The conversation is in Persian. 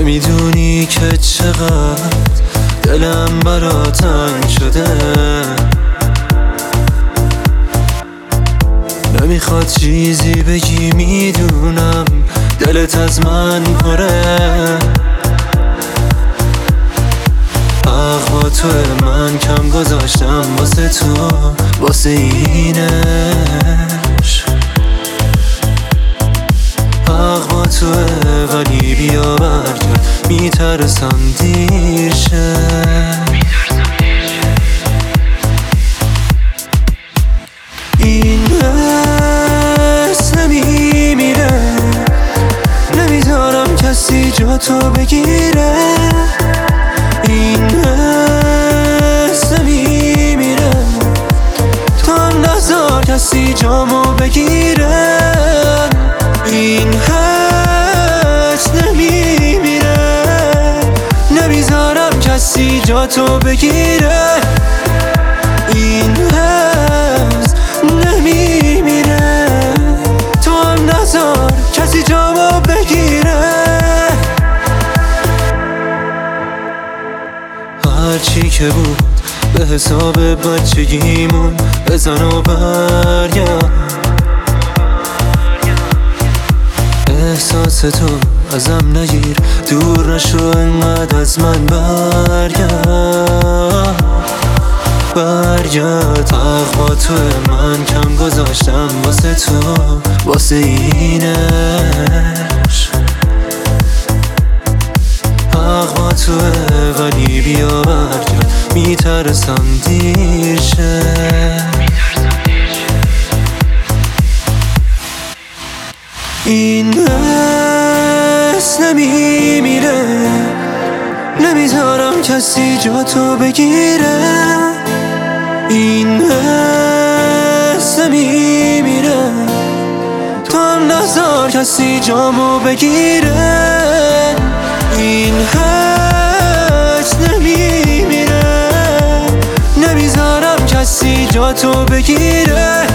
نمیدونی که چقدر دلم برا تنگ شده، نمیخواد چیزی بگی، میدونم دلت از من پره. حق با تو من کم گذاشتم واسه تو، واسه اینش حق با توه، ولی بیا برگرد، میترسم دیر شه. این حس نمیمیره، نمیذارم کسی جا تو بگیره. این حس نمیمیره، تو هم نذار کسی جامو بگیره. این حس نمیمیره، نمیذارم کسی جا تو بگیره. این حس نمیمیره، تو هم نذار کسی جامو بگیره. هرچی که بود به حساب بچگیمون بزن و برگرد. احساس تو ازم نگیر، دور نشو انقدر از من، برگرد. حق با تو من کم گذاشتم واسه تو، واسه اینش حق با توه، ولی بیا برگرد، میترسم دیر شه. این حس نمیمیره، نمیذارم کسی جا تو بگیره. این حس نمیمیره، تو هم نذار کسی جامو بگیره. این حس نمیمیره، نمیذارم کسی جا تو بگیره.